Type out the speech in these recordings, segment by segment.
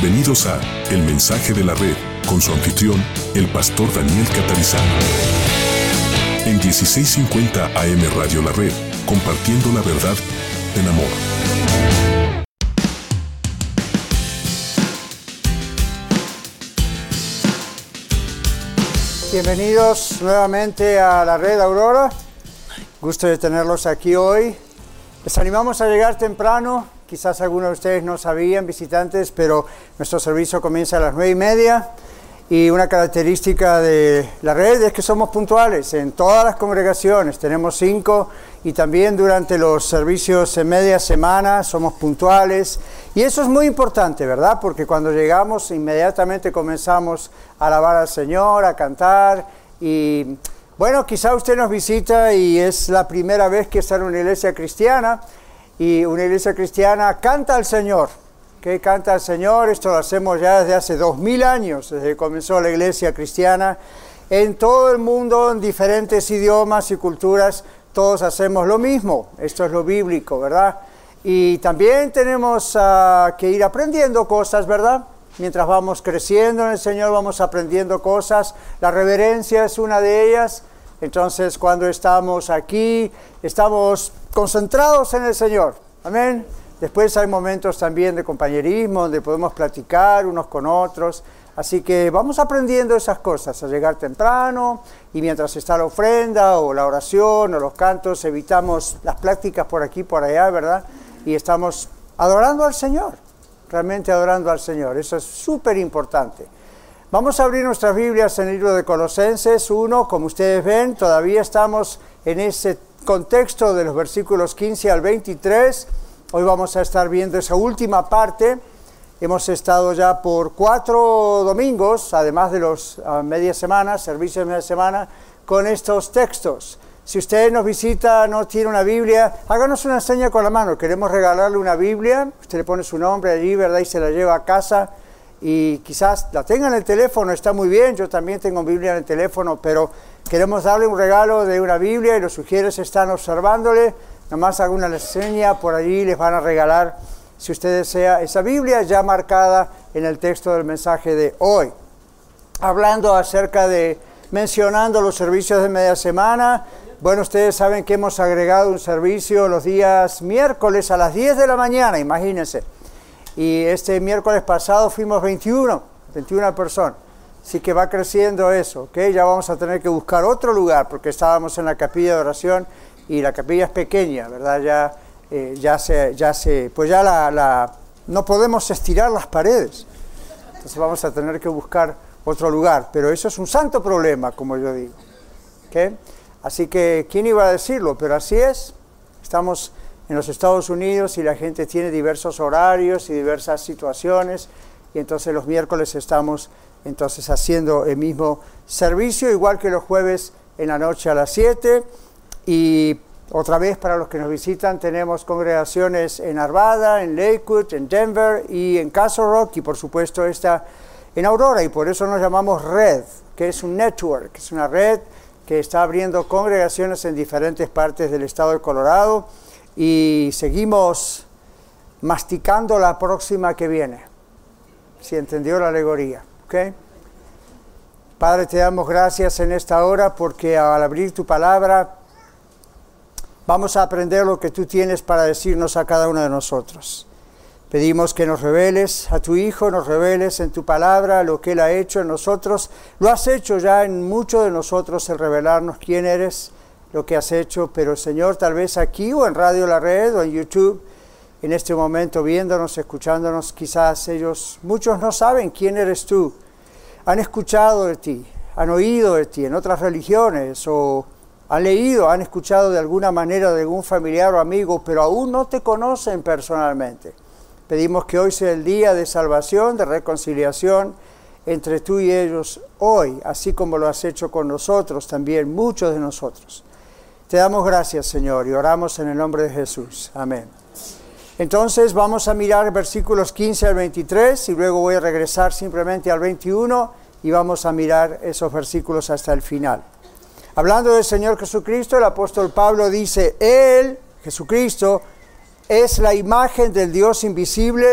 Bienvenidos a El Mensaje de la Red, con su anfitrión, el pastor Daniel Catarizano. En 1650 AM Radio La Red, compartiendo la verdad en amor. Bienvenidos nuevamente a la Red Aurora. Gusto de tenerlos aquí hoy. Les animamos a llegar temprano. Quizás algunos de ustedes no sabían, visitantes, pero nuestro servicio comienza a las 9:30. Y una característica de la red es que somos puntuales en todas las congregaciones. Tenemos 5 y también durante los servicios en media semana somos puntuales. Y eso es muy importante, ¿verdad? Porque cuando llegamos inmediatamente comenzamos a alabar al Señor, a cantar. Y bueno, quizá usted nos visita y es la primera vez que está en una iglesia cristiana. Y una iglesia cristiana canta al Señor. ¿Qué canta al Señor? Esto lo hacemos ya desde hace 2000 años, desde que comenzó la iglesia cristiana. En todo el mundo, en diferentes idiomas y culturas, todos hacemos lo mismo. Esto es lo bíblico, ¿verdad? Y también tenemos que ir aprendiendo cosas, ¿verdad? Mientras vamos creciendo en el Señor, vamos aprendiendo cosas. La reverencia es una de ellas. Entonces, cuando estamos aquí, estamos concentrados en el Señor. Amén. Después hay momentos también de compañerismo, donde podemos platicar unos con otros. Así que vamos aprendiendo esas cosas, a llegar temprano, y mientras está la ofrenda, o la oración, o los cantos, evitamos las prácticas por aquí, por allá, ¿verdad? Y estamos adorando al Señor, realmente adorando al Señor. Eso es súper importante. Vamos a abrir nuestras Biblias en el libro de Colosenses 1. Como ustedes ven, todavía estamos en ese contexto de los versículos 15 al 23. Hoy vamos a estar viendo esa última parte. Hemos estado ya por 4 domingos, además de los media semana, servicios de media semana, con estos textos. Si usted nos visita, no tiene una Biblia, háganos una seña con la mano. Queremos regalarle una Biblia. Usted le pone su nombre allí, ¿verdad? Y se la lleva a casa. Y quizás la tenga en el teléfono, está muy bien. Yo también tengo Biblia en el teléfono, pero queremos darle un regalo de una Biblia y los sugieres están observándole. Nomás haga una seña, por allí les van a regalar, si usted desea, esa Biblia ya marcada en el texto del mensaje de hoy. Hablando acerca de, mencionando los servicios de media semana. Bueno, ustedes saben que hemos agregado un servicio los días miércoles a las 10 de la mañana, imagínense. Y este miércoles pasado fuimos 21 personas. Así que va creciendo eso, ¿ok? Ya vamos a tener que buscar otro lugar, porque estábamos en la capilla de oración y la capilla es pequeña, ¿verdad? No podemos estirar las paredes. Entonces vamos a tener que buscar otro lugar. Pero eso es un santo problema, como yo digo, ¿ok? Así que, ¿quién iba a decirlo? Pero así es. Estamos en los Estados Unidos y la gente tiene diversos horarios y diversas situaciones, y entonces los miércoles estamos entonces haciendo el mismo servicio, igual que los jueves en la noche a las 7, y otra vez para los que nos visitan tenemos congregaciones en Arvada, en Lakewood, en Denver y en Castle Rock, y por supuesto esta en Aurora, y por eso nos llamamos Red, que es un network, es una red que está abriendo congregaciones en diferentes partes del estado de Colorado. Y seguimos masticando la próxima que viene, si entendió la alegoría, ¿ok? Padre, te damos gracias en esta hora porque al abrir tu palabra vamos a aprender lo que tú tienes para decirnos a cada uno de nosotros. Pedimos que nos reveles a tu Hijo, nos reveles en tu palabra lo que Él ha hecho en nosotros. Lo has hecho ya en muchos de nosotros, el revelarnos quién eres, lo que has hecho, pero Señor, tal vez aquí o en Radio La Red o en YouTube, en este momento viéndonos, escuchándonos, quizás muchos no saben quién eres tú. Han escuchado de ti, han oído de ti en otras religiones, o han leído, han escuchado de alguna manera de algún familiar o amigo, pero aún no te conocen personalmente. Pedimos que hoy sea el día de salvación, de reconciliación entre tú y ellos hoy, así como lo has hecho con nosotros también, muchos de nosotros. Te damos gracias, Señor, y oramos en el nombre de Jesús. Amén. Entonces vamos a mirar versículos 15 al 23 y luego voy a regresar simplemente al 21 y vamos a mirar esos versículos hasta el final. Hablando del Señor Jesucristo, el apóstol Pablo dice, Él, Jesucristo, es la imagen del Dios invisible,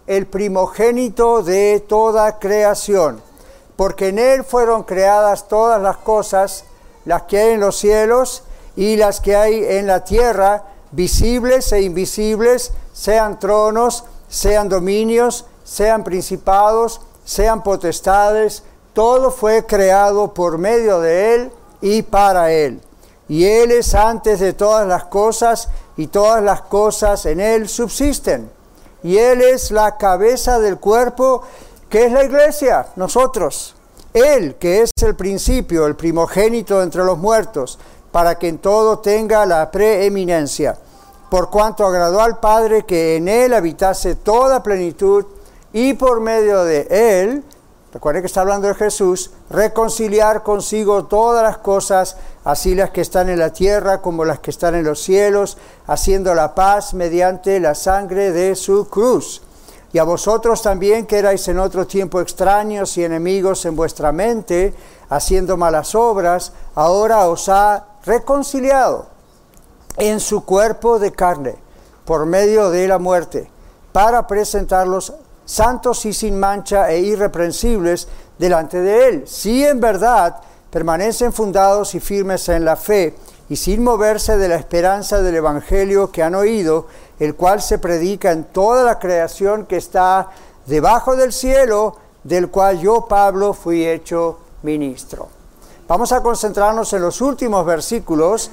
el primogénito de toda creación, porque en Él fueron creadas todas las cosas, las que hay en los cielos y las que hay en la tierra, visibles e invisibles, sean tronos, sean dominios, sean principados, sean potestades, todo fue creado por medio de Él y para Él. Y Él es antes de todas las cosas, y todas las cosas en Él subsisten. Y Él es la cabeza del cuerpo, que es la iglesia, nosotros. Él, que es el principio, el primogénito entre los muertos, para que en todo tenga la preeminencia. Por cuanto agradó al Padre que en Él habitase toda plenitud, y por medio de Él, recuerden que está hablando de Jesús, reconciliar consigo todas las cosas, así las que están en la tierra como las que están en los cielos, haciendo la paz mediante la sangre de su cruz. Y a vosotros también, que erais en otro tiempo extraños y enemigos en vuestra mente, haciendo malas obras, ahora os ha reconciliado en su cuerpo de carne, por medio de la muerte, para presentarlos santos y sin mancha e irreprensibles delante de Él. Si en verdad permanecen fundados y firmes en la fe, y sin moverse de la esperanza del Evangelio que han oído, el cual se predica en toda la creación que está debajo del cielo, del cual yo, Pablo, fui hecho ministro. Vamos a concentrarnos en los últimos versículos,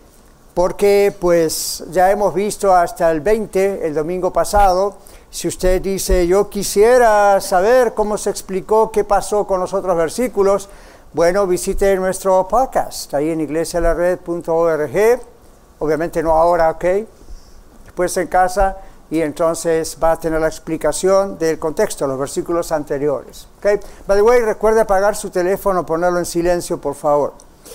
porque pues ya hemos visto hasta el 20 el domingo pasado. Si usted dice, yo quisiera saber cómo se explicó, qué pasó con los otros versículos, bueno, visite nuestro podcast, ahí en iglesialared.org, obviamente no ahora, ¿ok? Después en casa, y entonces va a tener la explicación del contexto, los versículos anteriores, ¿ok? By the way, recuerde apagar su teléfono, ponerlo en silencio, por favor.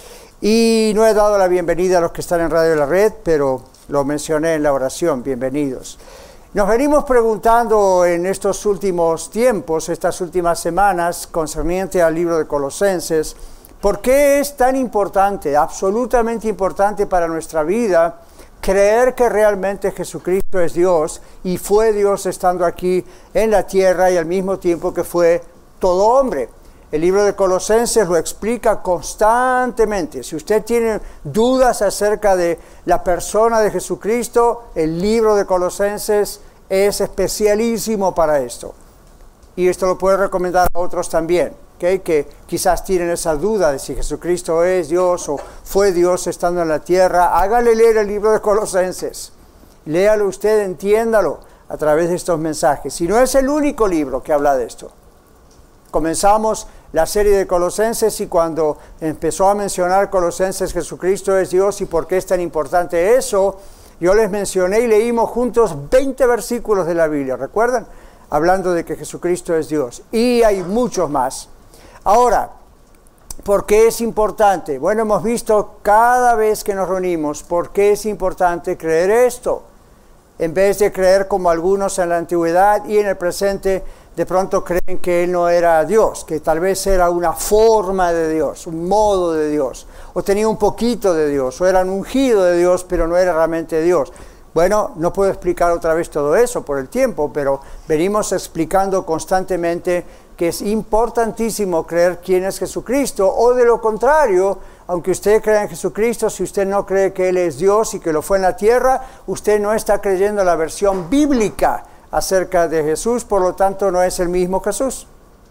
Y no he dado la bienvenida a los que están en Radio La Red, pero lo mencioné en la oración, bienvenidos. Nos venimos preguntando en estos últimos tiempos, estas últimas semanas, concerniente al libro de Colosenses, ¿por qué es tan importante, absolutamente importante para nuestra vida, creer que realmente Jesucristo es Dios y fue Dios estando aquí en la tierra y al mismo tiempo que fue todo hombre? El libro de Colosenses lo explica constantemente. Si usted tiene dudas acerca de la persona de Jesucristo, el libro de Colosenses es especialísimo para esto. Y esto lo puede recomendar a otros también, ¿okay? Que quizás tienen esa duda de si Jesucristo es Dios o fue Dios estando en la tierra. Hágale leer el libro de Colosenses. Léalo usted, entiéndalo a través de estos mensajes. Y no es el único libro que habla de esto. Comenzamos la serie de Colosenses y cuando empezó a mencionar Colosenses, Jesucristo es Dios y por qué es tan importante eso, yo les mencioné y leímos juntos 20 versículos de la Biblia, ¿recuerdan? Hablando de que Jesucristo es Dios. Y hay muchos más. Ahora, ¿por qué es importante? Bueno, hemos visto cada vez que nos reunimos por qué es importante creer esto. En vez de creer como algunos en la antigüedad y en el presente, de pronto creen que Él no era Dios, que tal vez era una forma de Dios, un modo de Dios, o tenía un poquito de Dios, o era un ungido de Dios, pero no era realmente Dios. Bueno, no puedo explicar otra vez todo eso por el tiempo, pero venimos explicando constantemente que es importantísimo creer quién es Jesucristo, o de lo contrario, aunque usted crea en Jesucristo, si usted no cree que Él es Dios y que lo fue en la tierra, usted no está creyendo la versión bíblica acerca de Jesús, por lo tanto no es el mismo Jesús.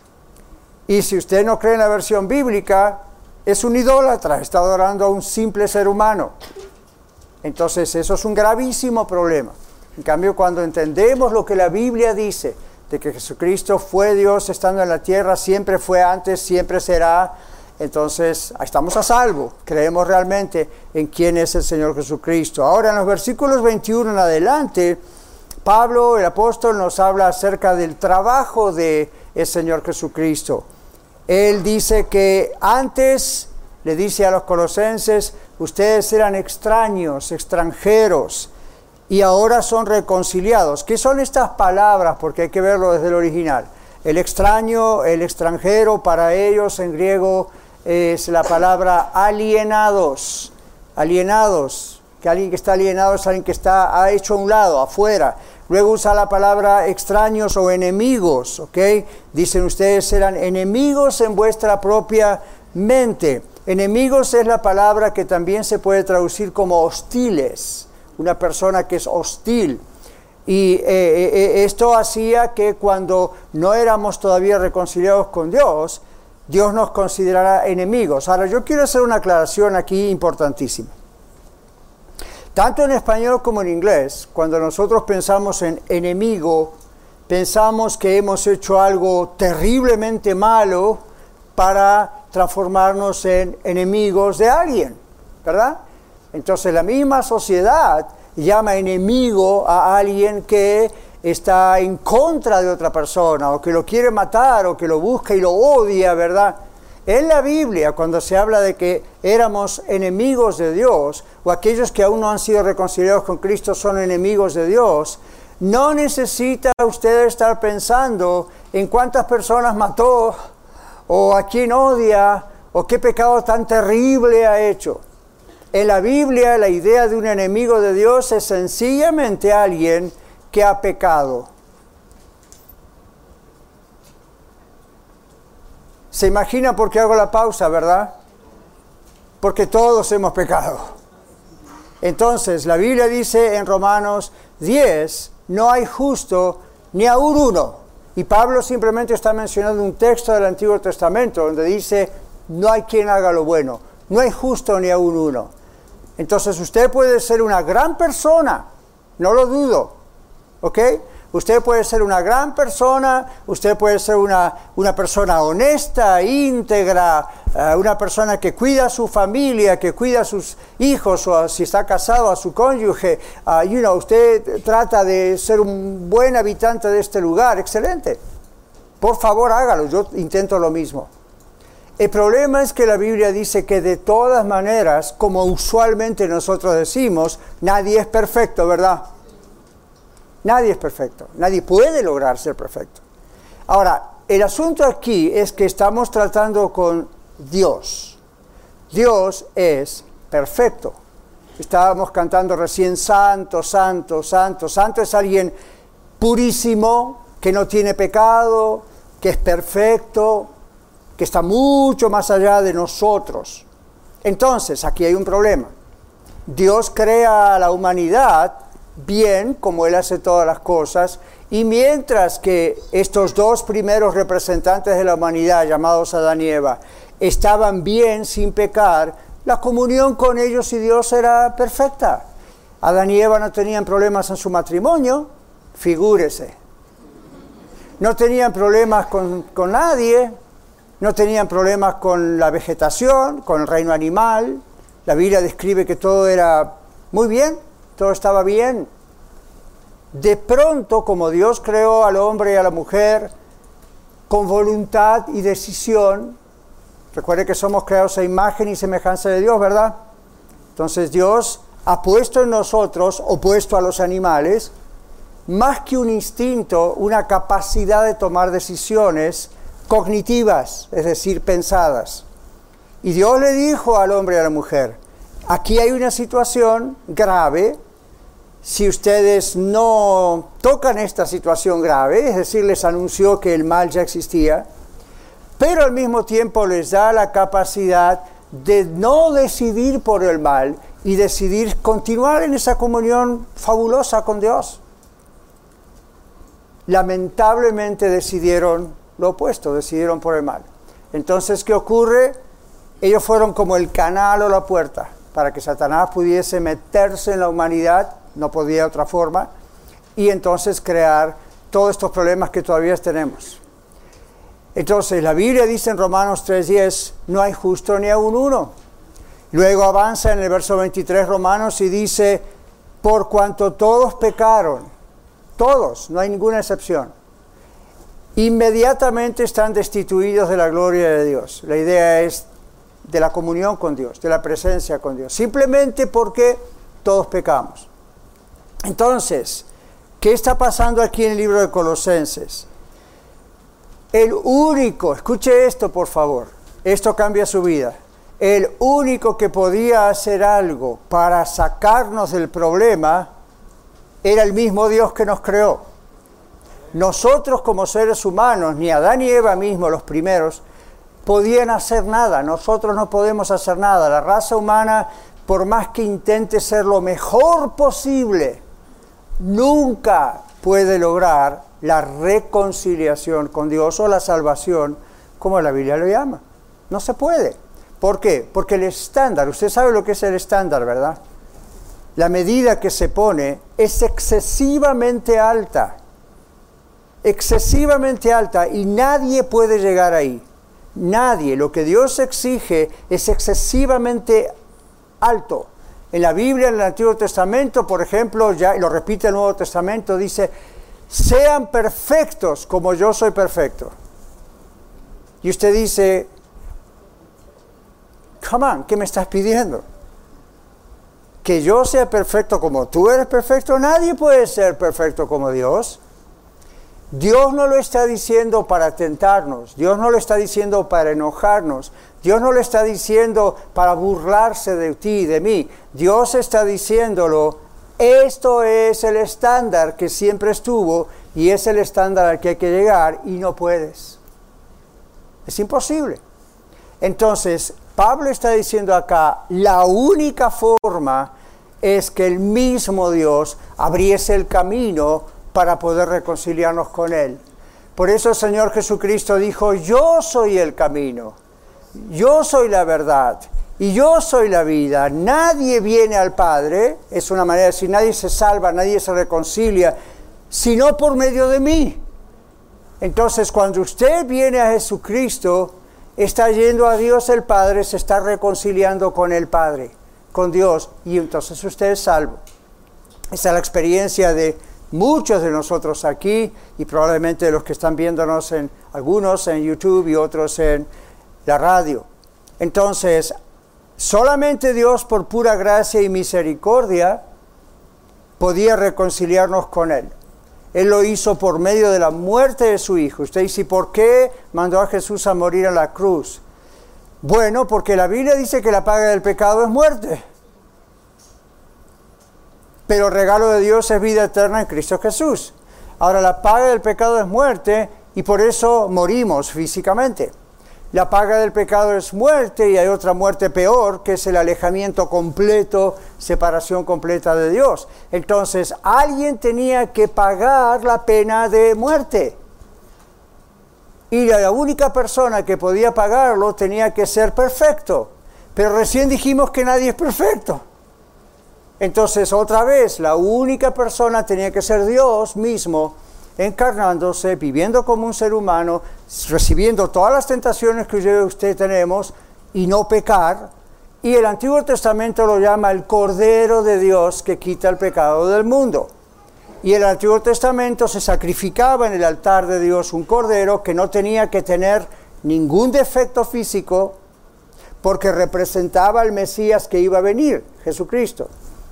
Y si usted no cree en la versión bíblica, es un idólatra, está adorando a un simple ser humano. Entonces eso es un gravísimo problema. En cambio, cuando entendemos lo que la Biblia dice, de que Jesucristo fue Dios estando en la tierra, siempre fue antes, siempre será, entonces estamos a salvo. Creemos realmente en quién es el Señor Jesucristo. Ahora en los versículos 21 en adelante, Pablo, el apóstol, nos habla acerca del trabajo del Señor Jesucristo. Él dice que antes, le dice a los colosenses, ustedes eran extraños, extranjeros, y ahora son reconciliados. ¿Qué son estas palabras? Porque hay que verlo desde el original. El extraño, el extranjero, para ellos en griego es la palabra alienados. Alienados. Que alguien que está alienado es alguien que está hecho a un lado, afuera. Luego usa la palabra extraños o enemigos, ¿ok? Dicen ustedes eran enemigos en vuestra propia mente. Enemigos es la palabra que también se puede traducir como hostiles, una persona que es hostil. Y esto hacía que cuando no éramos todavía reconciliados con Dios, Dios nos considerara enemigos. Ahora, yo quiero hacer una aclaración aquí importantísima. Tanto en español como en inglés, cuando nosotros pensamos en enemigo, pensamos que hemos hecho algo terriblemente malo para transformarnos en enemigos de alguien, ¿verdad? Entonces la misma sociedad llama enemigo a alguien que está en contra de otra persona, o que lo quiere matar, o que lo busca y lo odia, ¿verdad? En la Biblia, cuando se habla de que éramos enemigos de Dios, o aquellos que aún no han sido reconciliados con Cristo son enemigos de Dios, no necesita usted estar pensando en cuántas personas mató, o a quién odia, o qué pecado tan terrible ha hecho. En la Biblia, la idea de un enemigo de Dios es sencillamente alguien que ha pecado. ¿Se imagina por qué hago la pausa, verdad? Porque todos hemos pecado. Entonces, la Biblia dice en Romanos 10, no hay justo ni aún uno. Y Pablo simplemente está mencionando un texto del Antiguo Testamento donde dice, no hay quien haga lo bueno, no hay justo ni aún uno. Entonces usted puede ser una gran persona, no lo dudo, ¿ok? Usted puede ser una gran persona, usted puede ser una persona honesta, íntegra, una persona que cuida a su familia, que cuida a sus hijos, o si está casado, a su cónyuge. Usted trata de ser un buen habitante de este lugar, excelente. Por favor, hágalo, yo intento lo mismo. El problema es que la Biblia dice que de todas maneras, como usualmente nosotros decimos, nadie es perfecto, ¿verdad? Nadie es perfecto, nadie puede lograr ser perfecto. Ahora, el asunto aquí es que estamos tratando con Dios. Dios es perfecto. Estábamos cantando recién, santo, santo, santo. Santo es alguien purísimo, que no tiene pecado, que es perfecto, que está mucho más allá de nosotros. Entonces, aquí hay un problema. Dios crea a la humanidad bien, como Él hace todas las cosas, y mientras que estos dos primeros representantes de la humanidad, llamados Adán y Eva, estaban bien, sin pecar, la comunión con ellos y Dios era perfecta. Adán y Eva no tenían problemas en su matrimonio, figúrese. No tenían problemas con nadie, no tenían problemas con la vegetación, con el reino animal. La Biblia describe que todo era muy bien, todo estaba bien. De pronto, como Dios creó al hombre y a la mujer con voluntad y decisión, recuerde que somos creados a imagen y semejanza de Dios, ¿verdad? Entonces Dios ha puesto en nosotros, opuesto a los animales, más que un instinto, una capacidad de tomar decisiones cognitivas, es decir, pensadas. Y Dios le dijo al hombre y a la mujer, aquí hay una situación grave, si ustedes no tocan esta situación grave, es decir, les anunció que el mal ya existía, pero al mismo tiempo les da la capacidad de no decidir por el mal y decidir continuar en esa comunión fabulosa con Dios. Lamentablemente decidieron lo opuesto, decidieron por el mal. Entonces, ¿qué ocurre? Ellos fueron como el canal o la puerta para que Satanás pudiese meterse en la humanidad, no podía de otra forma, y entonces crear todos estos problemas que todavía tenemos. Entonces, la Biblia dice en Romanos 3:10, no hay justo ni aun uno. Luego avanza en el verso 23 Romanos y dice, por cuanto todos pecaron, todos, no hay ninguna excepción, inmediatamente están destituidos de la gloria de Dios. La idea es de la comunión con Dios, de la presencia con Dios, simplemente porque todos pecamos. Entonces, ¿qué está pasando aquí en el libro de Colosenses? El único, escuche esto por favor, esto cambia su vida, el único que podía hacer algo para sacarnos del problema era el mismo Dios que nos creó. Nosotros como seres humanos, ni Adán ni Eva mismos, los primeros, podían hacer nada. Nosotros no podemos hacer nada. La raza humana, por más que intente ser lo mejor posible, nunca puede lograr la reconciliación con Dios o la salvación, como la Biblia lo llama. No se puede. ¿Por qué? Porque el estándar, usted sabe lo que es el estándar, ¿verdad? La medida que se pone es excesivamente alta y nadie puede llegar ahí. Nadie. Lo que Dios exige es excesivamente alto. En la Biblia, en el Antiguo Testamento, por ejemplo, ya lo repite el Nuevo Testamento, dice, sean perfectos como yo soy perfecto. Y usted dice, come on, ¿qué me estás pidiendo? Que yo sea perfecto como tú eres perfecto. Nadie puede ser perfecto como Dios. Dios no lo está diciendo para tentarnos. Dios no lo está diciendo para enojarnos. Dios no lo está diciendo para burlarse de ti y de mí. Dios está diciéndolo, esto es el estándar que siempre estuvo y es el estándar al que hay que llegar y no puedes. Es imposible. Entonces, Pablo está diciendo acá, la única forma es que el mismo Dios abriese el camino para poder reconciliarnos con Él. Por eso el Señor Jesucristo dijo, yo soy el camino, yo soy la verdad y yo soy la vida. Nadie viene al Padre, es una manera de decir, nadie se salva, nadie se reconcilia, sino por medio de mí. Entonces, cuando usted viene a Jesucristo, está yendo a Dios el Padre, se está reconciliando con el Padre, con Dios, y entonces usted es salvo. Esa es la experiencia de muchos de nosotros aquí, y probablemente de los que están viéndonos, algunos en YouTube y otros en la radio. Entonces, solamente Dios, por pura gracia y misericordia, podía reconciliarnos con Él. Él lo hizo por medio de la muerte de su Hijo. Usted dice, ¿por qué mandó a Jesús a morir en la cruz? Bueno, porque la Biblia dice que la paga del pecado es muerte. Pero el regalo de Dios es vida eterna en Cristo Jesús. Ahora, la paga del pecado es muerte y por eso morimos físicamente. La paga del pecado es muerte y hay otra muerte peor, que es el alejamiento completo, separación completa de Dios. Entonces, alguien tenía que pagar la pena de muerte. Y la única persona que podía pagarlo tenía que ser perfecto. Pero recién dijimos que nadie es perfecto. Entonces, otra vez, la única persona tenía que ser Dios mismo, encarnándose, viviendo como un ser humano, recibiendo todas las tentaciones que yo y usted tenemos y no pecar. Y el Antiguo Testamento lo llama el Cordero de Dios que quita el pecado del mundo. Y en el Antiguo Testamento se sacrificaba en el altar de Dios un cordero que no tenía que tener ningún defecto físico porque representaba al Mesías que iba a venir, Jesucristo.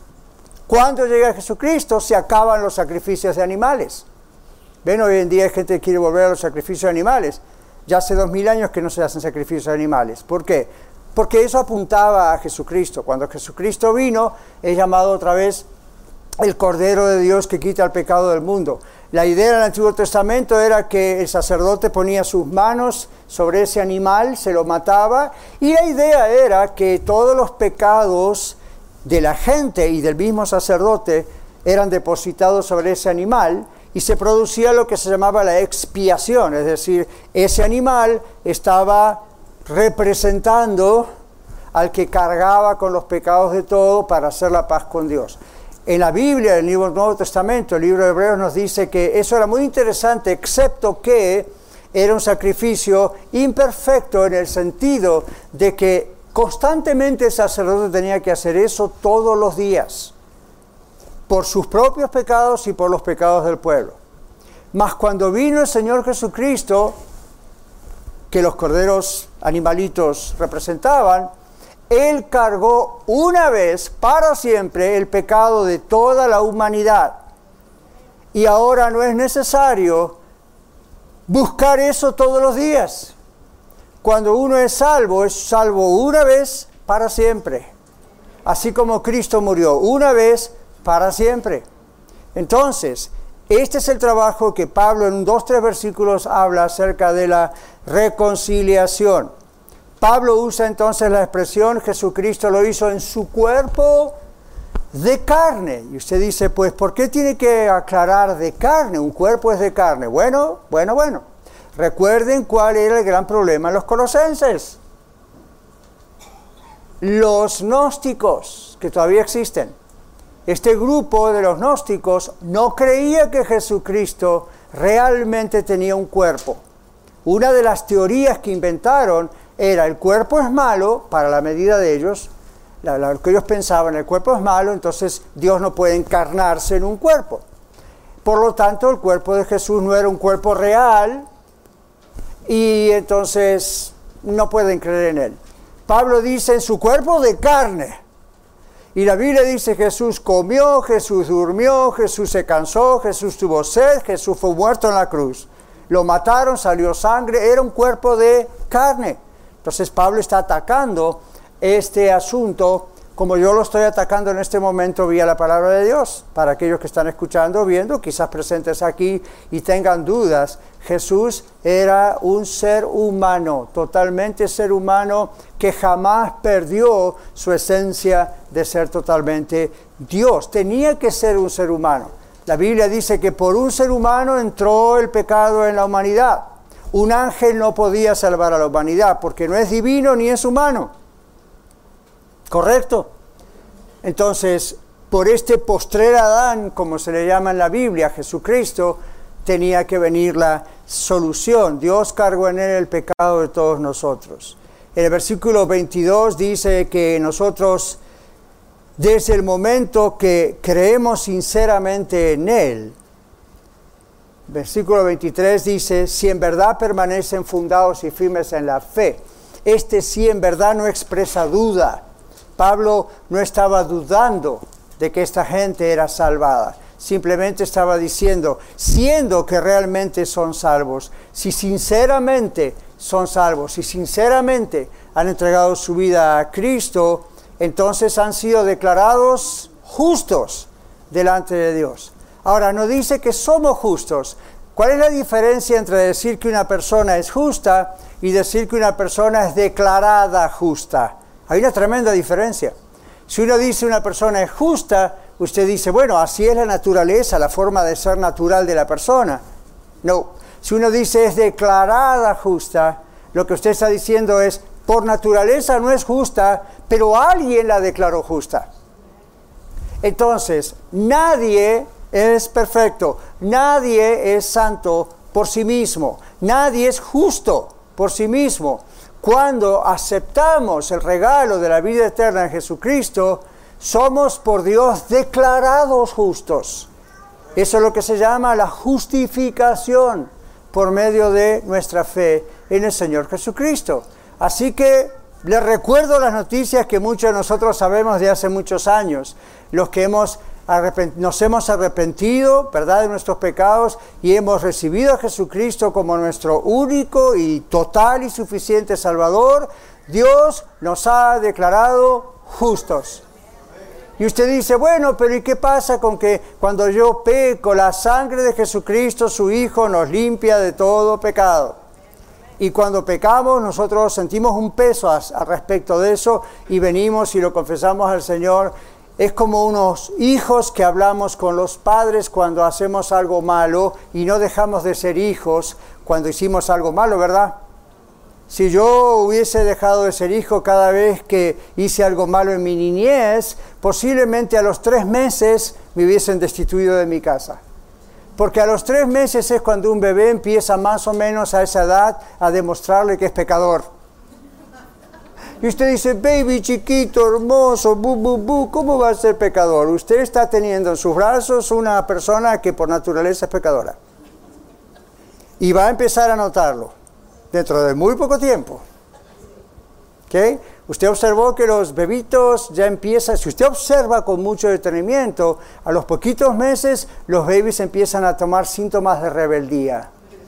Cuando llega Jesucristo se acaban los sacrificios de animales. Ven, hoy en día hay gente que quiere volver a los sacrificios de animales. Ya hace 2000 años que no se hacen sacrificios de animales. ¿Por qué? Porque eso apuntaba a Jesucristo. Cuando Jesucristo vino, es llamado otra vez el Cordero de Dios que quita el pecado del mundo. La idea del Antiguo Testamento era que el sacerdote ponía sus manos sobre ese animal, se lo mataba, y la idea era que todos los pecados de la gente y del mismo sacerdote eran depositados sobre ese animal y se producía lo que se llamaba la expiación, es decir, ese animal estaba representando al que cargaba con los pecados de todo para hacer la paz con Dios. En la Biblia, en el Nuevo Testamento, el libro de Hebreos nos dice que eso era muy interesante, excepto que era un sacrificio imperfecto en el sentido de que constantemente el sacerdote tenía que hacer eso todos los días, por sus propios pecados y por los pecados del pueblo. Mas cuando vino el Señor Jesucristo, que los corderos animalitos representaban, Él cargó una vez para siempre el pecado de toda la humanidad. Y ahora no es necesario buscar eso todos los días. Cuando uno es salvo una vez para siempre. Así como Cristo murió una vez para siempre. Entonces, este es el trabajo que Pablo en 2-3 versículos habla acerca de la reconciliación. Pablo usa entonces la expresión Jesucristo lo hizo en su cuerpo de carne. Y usted dice, pues, ¿por qué tiene que aclarar de carne? Un cuerpo es de carne. Bueno. Recuerden cuál era el gran problema en los colosenses. Los gnósticos, que todavía existen. Este grupo de los gnósticos no creía que Jesucristo realmente tenía un cuerpo. Una de las teorías que inventaron era el cuerpo es malo para la medida de ellos. Lo que ellos pensaban, el cuerpo es malo, entonces Dios no puede encarnarse en un cuerpo. Por lo tanto, el cuerpo de Jesús no era un cuerpo real y entonces no pueden creer en él. Pablo dice en su cuerpo de carne. Y la Biblia dice Jesús comió, Jesús durmió, Jesús se cansó, Jesús tuvo sed, Jesús fue muerto en la cruz. Lo mataron, salió sangre, era un cuerpo de carne. Entonces Pablo está atacando este asunto como yo lo estoy atacando en este momento vía la palabra de Dios. Para aquellos que están escuchando, viendo, quizás presentes aquí y tengan dudas, Jesús era un ser humano, totalmente ser humano, que jamás perdió su esencia de ser totalmente Dios. Tenía que ser un ser humano. La Biblia dice que por un ser humano entró el pecado en la humanidad. Un ángel no podía salvar a la humanidad porque no es divino ni es humano. ¿Correcto? Entonces, por este postrer Adán, como se le llama en la Biblia, Jesucristo, tenía que venir la solución. Dios cargó en él el pecado de todos nosotros. En el versículo 22 dice que nosotros, desde el momento que creemos sinceramente en él, versículo 23 dice, si en verdad permanecen fundados y firmes en la fe. Este sí en verdad no expresa duda. Pablo no estaba dudando de que esta gente era salvada. Simplemente estaba diciendo, siendo que realmente son salvos, si sinceramente son salvos, si sinceramente han entregado su vida a Cristo, entonces han sido declarados justos delante de Dios. Ahora, no dice que somos justos. ¿Cuál es la diferencia entre decir que una persona es justa y decir que una persona es declarada justa? Hay una tremenda diferencia. Si uno dice una persona es justa, usted dice, bueno, así es la naturaleza, la forma de ser natural de la persona. No. Si uno dice es declarada justa, lo que usted está diciendo es, por naturaleza no es justa, pero alguien la declaró justa. Entonces, nadie es perfecto, nadie es santo por sí mismo, nadie es justo por sí mismo. Cuando aceptamos el regalo de la vida eterna en Jesucristo, somos por Dios declarados justos. Eso es lo que se llama la justificación por medio de nuestra fe en el Señor Jesucristo. Así que les recuerdo las noticias que muchos de nosotros sabemos de hace muchos años, los que nos hemos arrepentido, ¿verdad?, de nuestros pecados y hemos recibido a Jesucristo como nuestro único y total y suficiente Salvador. Dios nos ha declarado justos. Y usted dice, bueno, pero ¿y qué pasa con que cuando yo peco, la sangre de Jesucristo, su Hijo, nos limpia de todo pecado? Y cuando pecamos, nosotros sentimos un peso al respecto de eso y venimos y lo confesamos al Señor. Es como unos hijos que hablamos con los padres cuando hacemos algo malo y no dejamos de ser hijos cuando hicimos algo malo, ¿verdad? Si yo hubiese dejado de ser hijo cada vez que hice algo malo en mi niñez, posiblemente a los 3 meses me hubiesen destituido de mi casa. Porque a los 3 meses es cuando un bebé empieza más o menos a esa edad a demostrarle que es pecador. Y usted dice, baby chiquito, hermoso, ¿cómo va a ser pecador? Usted está teniendo en sus brazos una persona que por naturaleza es pecadora. Y va a empezar a notarlo dentro de muy poco tiempo. ¿Okay? Usted observó que los bebitos ya empiezan, si usted observa con mucho detenimiento, a los poquitos meses los babies empiezan a tomar síntomas de rebeldía.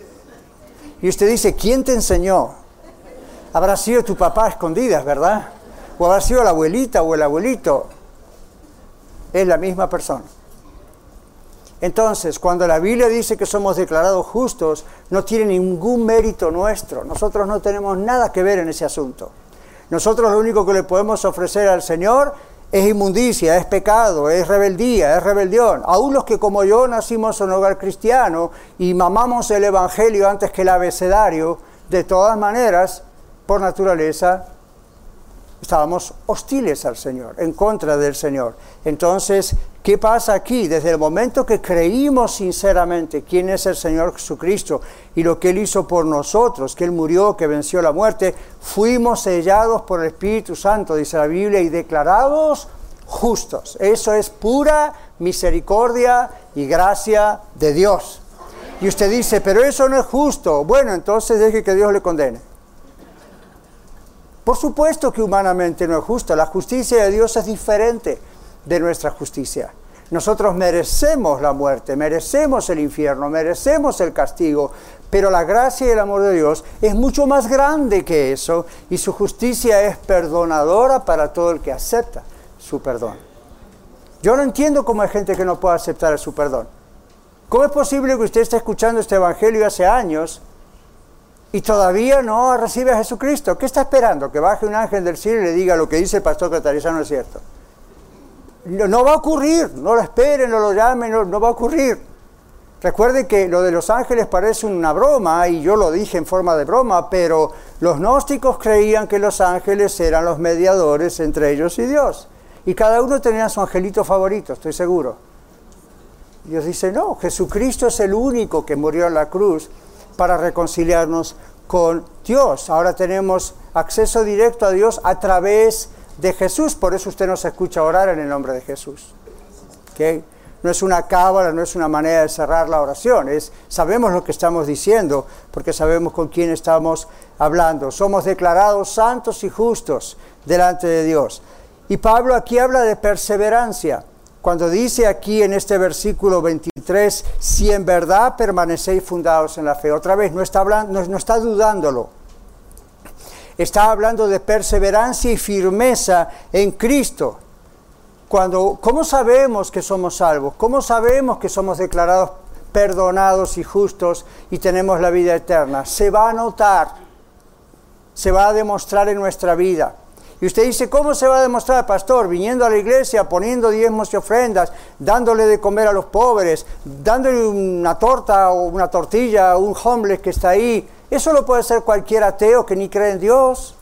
Y usted dice, ¿quién te enseñó? Habrá sido tu papá a escondidas, ¿verdad? O habrá sido la abuelita o el abuelito. Es la misma persona. Entonces, cuando la Biblia dice que somos declarados justos, no tiene ningún mérito nuestro. Nosotros no tenemos nada que ver en ese asunto. Nosotros lo único que le podemos ofrecer al Señor es inmundicia, es pecado, es rebeldía, es rebelión. Aún los que como yo nacimos en un hogar cristiano y mamamos el Evangelio antes que el abecedario, de todas maneras, por naturaleza, estábamos hostiles al Señor, en contra del Señor. Entonces, ¿qué pasa aquí? Desde el momento que creímos sinceramente quién es el Señor Jesucristo y lo que Él hizo por nosotros, que Él murió, que venció la muerte, fuimos sellados por el Espíritu Santo, dice la Biblia, y declarados justos. Eso es pura misericordia y gracia de Dios. Y usted dice, pero eso no es justo. Bueno, entonces deje que Dios le condene. Por supuesto que humanamente no es justo. La justicia de Dios es diferente de nuestra justicia. Nosotros merecemos la muerte, merecemos el infierno, merecemos el castigo, pero la gracia y el amor de Dios es mucho más grande que eso, y su justicia es perdonadora para todo el que acepta su perdón. Yo no entiendo cómo hay gente que no puede aceptar su perdón. ¿Cómo es posible que usted esté escuchando este evangelio hace años y todavía no recibe a Jesucristo? ¿Qué está esperando? ¿Que baje un ángel del cielo y le diga lo que dice el pastor Catarizano es cierto? No va a ocurrir, no lo esperen, no lo llamen, no va a ocurrir. Recuerde que lo de los ángeles parece una broma, y yo lo dije en forma de broma, pero los gnósticos creían que los ángeles eran los mediadores entre ellos y Dios. Y cada uno tenía su angelito favorito, estoy seguro. Dios dice, no, Jesucristo es el único que murió en la cruz para reconciliarnos con Dios. Ahora tenemos acceso directo a Dios a través de Jesús, por eso usted nos escucha orar en el nombre de Jesús. ¿Okay? No es una cábala, no es una manera de cerrar la oración, sabemos lo que estamos diciendo, porque sabemos con quién estamos hablando. Somos declarados santos y justos delante de Dios. Y Pablo aquí habla de perseverancia. Cuando dice aquí en este versículo 23, si en verdad permanecéis fundados en la fe. Otra vez, no está dudándolo. Está hablando de perseverancia y firmeza en Cristo. ¿Cómo sabemos que somos salvos? ¿Cómo sabemos que somos declarados perdonados y justos y tenemos la vida eterna? Se va a notar, se va a demostrar en nuestra vida. Y usted dice, ¿cómo se va a demostrar, pastor? Viniendo a la iglesia, poniendo diezmos y ofrendas, dándole de comer a los pobres, dándole una torta o una tortilla a un homeless que está ahí. Eso lo puede hacer cualquier ateo que ni cree en Dios.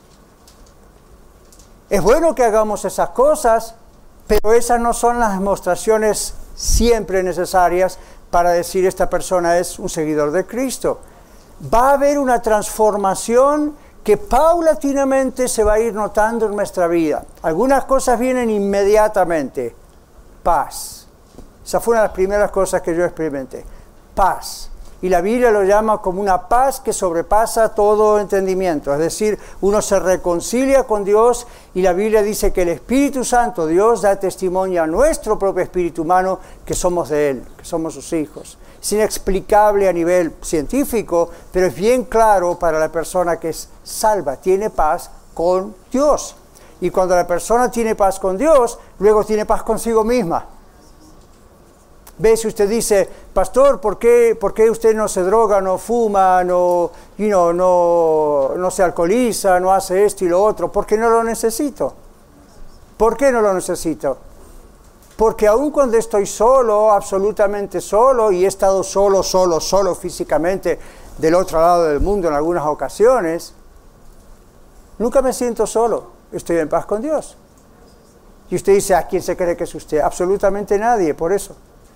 Es bueno que hagamos esas cosas, pero esas no son las demostraciones siempre necesarias para decir esta persona es un seguidor de Cristo. Va a haber una transformación que paulatinamente se va a ir notando en nuestra vida. Algunas cosas vienen inmediatamente. Paz. Esa fue una de las primeras cosas que yo experimenté. Paz. Y la Biblia lo llama como una paz que sobrepasa todo entendimiento. Es decir, uno se reconcilia con Dios y la Biblia dice que el Espíritu Santo, Dios, da testimonio a nuestro propio espíritu humano que somos de Él, que somos sus hijos. Es inexplicable a nivel científico, pero es bien claro para la persona que es salva. Tiene paz con Dios. Y cuando la persona tiene paz con Dios, luego tiene paz consigo misma. Ve, si usted dice, pastor, ¿por qué usted no se droga, no fuma, no se alcoholiza, no hace esto y lo otro? Porque no lo necesito. ¿Por qué no lo necesito? Porque aun cuando estoy solo, absolutamente solo, y he estado solo físicamente del otro lado del mundo en algunas ocasiones, nunca me siento solo, estoy en paz con Dios. Y usted dice, ¿a quién se cree que es usted? Absolutamente nadie, por eso.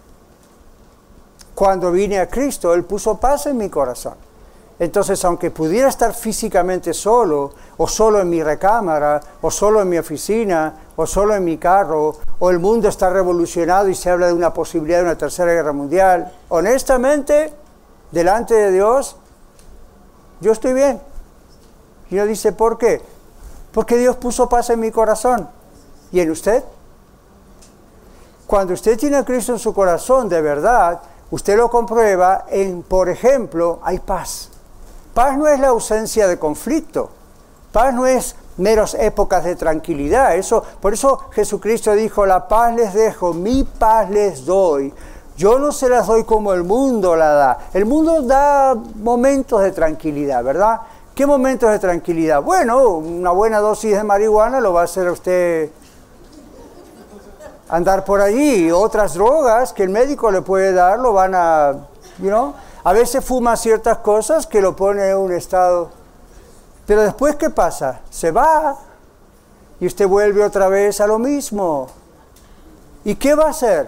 Cuando vine a Cristo, Él puso paz en mi corazón. Entonces, aunque pudiera estar físicamente solo, o solo en mi recámara, o solo en mi oficina, o solo en mi carro, o el mundo está revolucionado y se habla de una posibilidad de una tercera guerra mundial, honestamente, delante de Dios, yo estoy bien. Y uno dice, ¿por qué? Porque Dios puso paz en mi corazón. ¿Y en usted? Cuando usted tiene a Cristo en su corazón, de verdad, usted lo comprueba por ejemplo, hay paz. Paz no es la ausencia de conflicto. Paz no es meras épocas de tranquilidad. Por eso Jesucristo dijo, la paz les dejo, mi paz les doy. Yo no se las doy como el mundo la da. El mundo da momentos de tranquilidad, ¿verdad? ¿Qué momentos de tranquilidad? Bueno, una buena dosis de marihuana lo va a hacer a usted andar por allí. Otras drogas que el médico le puede dar lo van a, a veces fuma ciertas cosas que lo pone en un estado. Pero después, ¿qué pasa? Se va y usted vuelve otra vez a lo mismo. ¿Y qué va a hacer?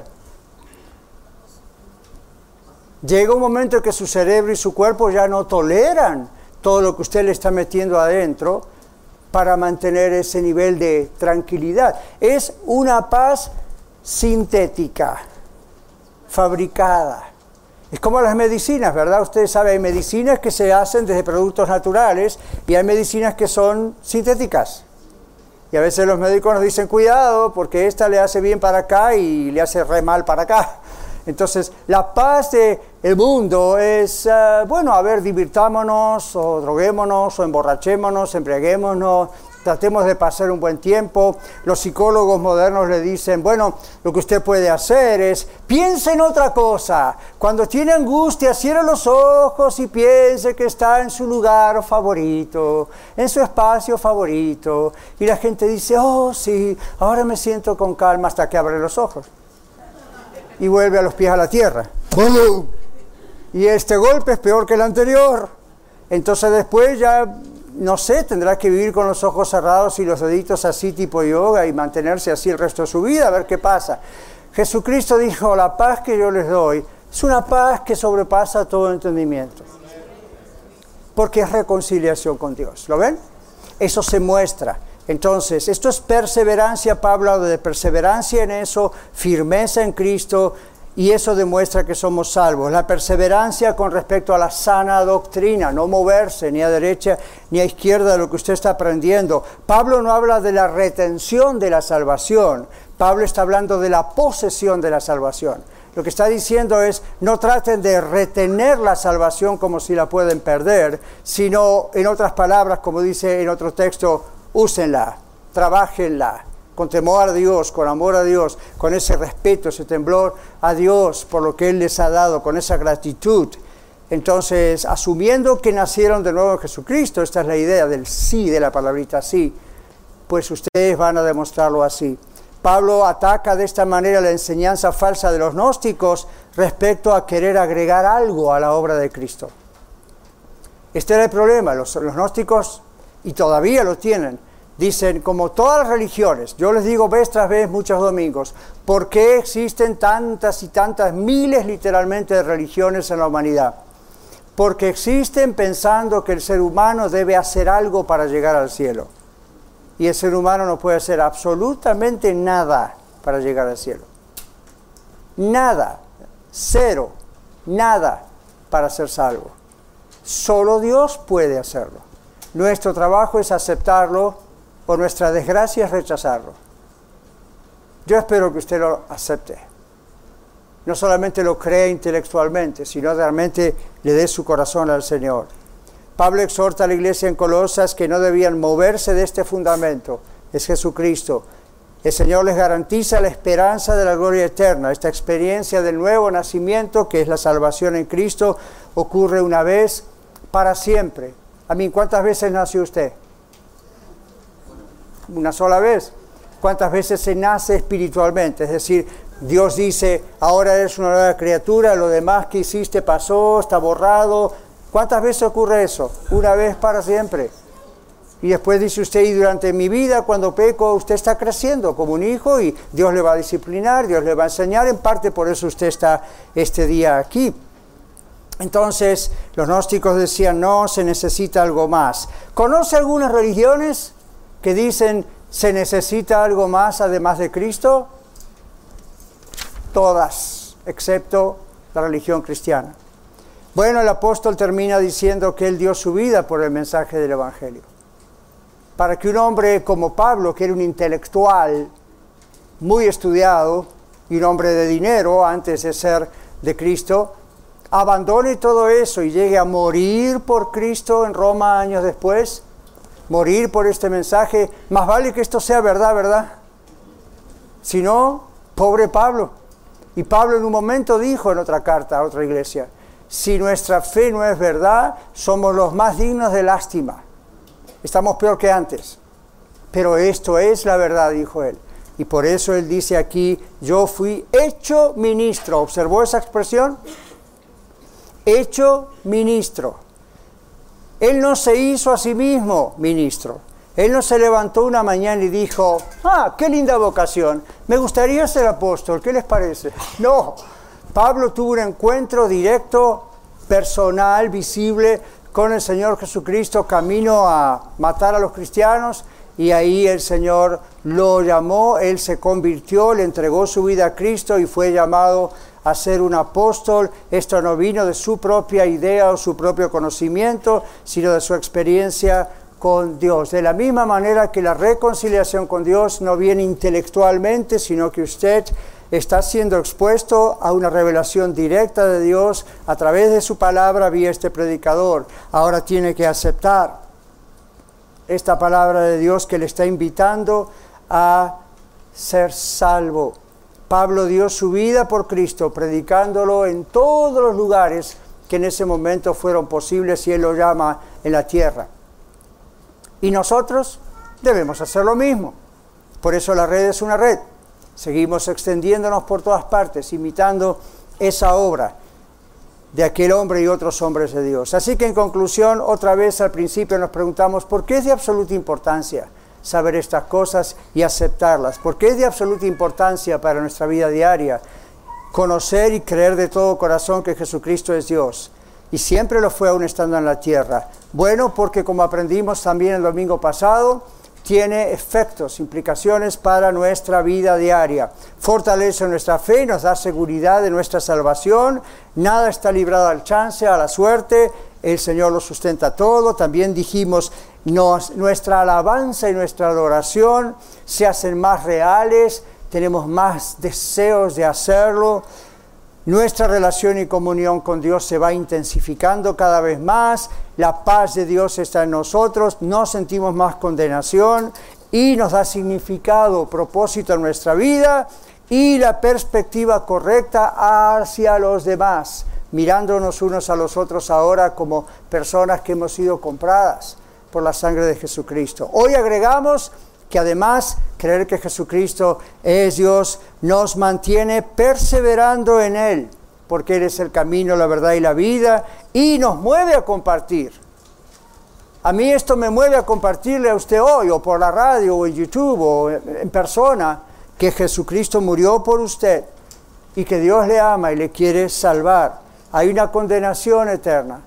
Llega un momento en que su cerebro y su cuerpo ya no toleran todo lo que usted le está metiendo adentro para mantener ese nivel de tranquilidad. Es una paz sintética, fabricada. Es como las medicinas, ¿verdad? Ustedes saben, hay medicinas que se hacen desde productos naturales y hay medicinas que son sintéticas. Y a veces los médicos nos dicen, cuidado, porque esta le hace bien para acá y le hace re mal para acá. Entonces, la paz del mundo es, divirtámonos, o droguémonos, o emborrachémonos, embriaguémonos, tratemos de pasar un buen tiempo. Los psicólogos modernos le dicen, lo que usted puede hacer es, piense en otra cosa. Cuando tiene angustia, cierre los ojos y piense que está en su lugar favorito, en su espacio favorito. Y la gente dice, oh sí, ahora me siento con calma, hasta que abre los ojos. Y vuelve a los pies a la tierra. ¡Bum! Y este golpe es peor que el anterior. Entonces después ya, tendrá que vivir con los ojos cerrados y los deditos así tipo yoga y mantenerse así el resto de su vida, a ver qué pasa. Jesucristo dijo, la paz que yo les doy es una paz que sobrepasa todo entendimiento. Porque es reconciliación con Dios. ¿Lo ven? Eso se muestra. Entonces, esto es perseverancia. Pablo habla de perseverancia en eso, firmeza en Cristo, y eso demuestra que somos salvos. La perseverancia con respecto a la sana doctrina, no moverse ni a derecha ni a izquierda de lo que usted está aprendiendo. Pablo no habla de la retención de la salvación, Pablo está hablando de la posesión de la salvación. Lo que está diciendo es, no traten de retener la salvación como si la pueden perder, sino, en otras palabras, como dice en otro texto, úsenla, trabájenla, con temor a Dios, con amor a Dios, con ese respeto, ese temblor a Dios por lo que Él les ha dado, con esa gratitud. Entonces, asumiendo que nacieron de nuevo en Jesucristo, esta es la idea del sí, de la palabrita sí, pues ustedes van a demostrarlo así. Pablo ataca de esta manera la enseñanza falsa de los gnósticos respecto a querer agregar algo a la obra de Cristo. Este era el problema, los gnósticos, y todavía lo tienen, dicen, como todas las religiones, yo les digo vez tras vez muchos domingos, ¿por qué existen tantas y tantas, miles literalmente de religiones en la humanidad? Porque existen pensando que el ser humano debe hacer algo para llegar al cielo. Y el ser humano no puede hacer absolutamente nada para llegar al cielo. Nada, cero, nada para ser salvo. Solo Dios puede hacerlo. Nuestro trabajo es aceptarlo, o nuestra desgracia es rechazarlo. Yo espero que usted lo acepte. No solamente lo cree intelectualmente, sino realmente le dé su corazón al Señor. Pablo exhorta a la iglesia en Colosas que no debían moverse de este fundamento. Es Jesucristo. El Señor les garantiza la esperanza de la gloria eterna. Esta experiencia del nuevo nacimiento, que es la salvación en Cristo, ocurre una vez para siempre. ¿Cuántas veces nació usted? Una sola vez. ¿Cuántas veces se nace espiritualmente? Es decir, Dios dice, ahora eres una nueva criatura, lo demás que hiciste pasó, está borrado. ¿Cuántas veces ocurre eso? Una vez para siempre. Y después dice usted, y durante mi vida, cuando peco, usted está creciendo como un hijo y Dios le va a disciplinar, Dios le va a enseñar. En parte por eso usted está este día aquí. Entonces, los gnósticos decían, no, se necesita algo más. ¿Conoce algunas religiones que dicen, se necesita algo más además de Cristo? Todas, excepto la religión cristiana. Bueno, el apóstol termina diciendo que él dio su vida por el mensaje del Evangelio. Para que un hombre como Pablo, que era un intelectual muy estudiado y un hombre de dinero antes de ser de Cristo, abandone todo eso y llegue a morir por Cristo en Roma años después, morir por este mensaje, más vale que esto sea verdad, ¿verdad? Si no, pobre Pablo. Y Pablo en un momento dijo en otra carta a otra iglesia, si nuestra fe no es verdad, somos los más dignos de lástima. Estamos peor que antes. Pero esto es la verdad, dijo él. Y por eso él dice aquí, yo fui hecho ministro. ¿Observó esa expresión? Hecho ministro. Él no se hizo a sí mismo ministro. Él no se levantó una mañana y dijo, qué linda vocación, me gustaría ser apóstol, ¿qué les parece? No, Pablo tuvo un encuentro directo, personal, visible, con el Señor Jesucristo, camino a matar a los cristianos, y ahí el Señor lo llamó, él se convirtió, le entregó su vida a Cristo y fue llamado a ser un apóstol. Esto no vino de su propia idea o su propio conocimiento, sino de su experiencia con Dios. De la misma manera que la reconciliación con Dios no viene intelectualmente, sino que usted está siendo expuesto a una revelación directa de Dios a través de su palabra vía este predicador. Ahora tiene que aceptar esta palabra de Dios que le está invitando a ser salvo. Pablo dio su vida por Cristo, predicándolo en todos los lugares que en ese momento fueron posibles, y él lo llama en la tierra. Y nosotros debemos hacer lo mismo. Por eso la red es una red. Seguimos extendiéndonos por todas partes, imitando esa obra de aquel hombre y otros hombres de Dios. Así que en conclusión, otra vez al principio nos preguntamos, ¿por qué es de absoluta importancia saber estas cosas y aceptarlas? ¿Por qué es de absoluta importancia para nuestra vida diaria conocer y creer de todo corazón que Jesucristo es Dios? Y siempre lo fue aún estando en la tierra. Bueno, porque como aprendimos también el domingo pasado, tiene efectos, implicaciones para nuestra vida diaria. Fortalece nuestra fe, nos da seguridad de nuestra salvación. Nada está librado al chance, a la suerte. El Señor lo sustenta todo. También dijimos, nuestra alabanza y nuestra adoración se hacen más reales. Tenemos más deseos de hacerlo. Nuestra relación y comunión con Dios se va intensificando cada vez más. La paz de Dios está en nosotros. No sentimos más condenación y nos da significado, propósito en nuestra vida y la perspectiva correcta hacia los demás, mirándonos unos a los otros ahora como personas que hemos sido compradas por la sangre de Jesucristo. Hoy agregamos que además creer que Jesucristo es Dios nos mantiene perseverando en Él, porque Él es el camino, la verdad y la vida, y nos mueve a compartir. A mí esto me mueve a compartirle a usted hoy, o por la radio, o en YouTube, o en persona, que Jesucristo murió por usted, y que Dios le ama y le quiere salvar. Hay una condenación eterna.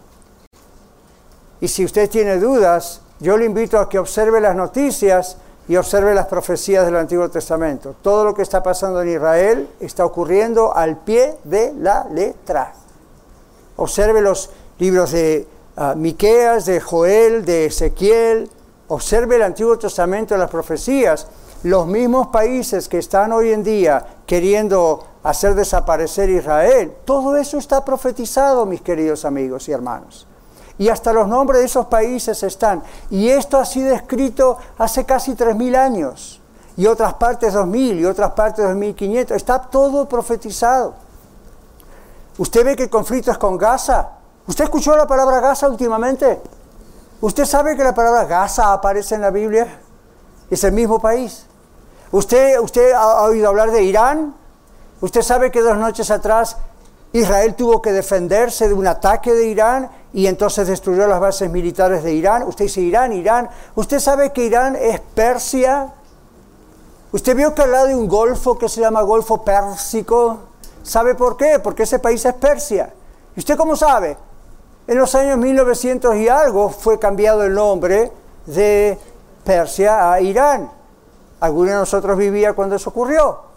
Y si usted tiene dudas, yo le invito a que observe las noticias y observe las profecías del Antiguo Testamento. Todo lo que está pasando en Israel está ocurriendo al pie de la letra. Observe los libros de Miqueas, de Joel, de Ezequiel. Observe el Antiguo Testamento, las profecías. Los mismos países que están hoy en día queriendo hacer desaparecer Israel, todo eso está profetizado, mis queridos amigos y hermanos. Y hasta los nombres de esos países están. Y esto ha sido escrito hace casi 3.000 años. Y otras partes 2.000, y otras partes 2.500. Está todo profetizado. ¿Usted ve que el conflicto es con Gaza? ¿Usted escuchó la palabra Gaza últimamente? ¿Usted sabe que la palabra Gaza aparece en la Biblia? Es el mismo país. ¿Usted ha oído hablar de Irán? ¿Usted sabe que 2 noches atrás Israel tuvo que defenderse de un ataque de Irán y entonces destruyó las bases militares de Irán? Usted dice Irán. ¿Usted sabe que Irán es Persia? ¿Usted vio que al lado de un golfo que se llama Golfo Pérsico? ¿Sabe por qué? Porque ese país es Persia. ¿Y usted cómo sabe? En los años 1900 y algo fue cambiado el nombre de Persia a Irán. Algunos de nosotros vivía cuando eso ocurrió.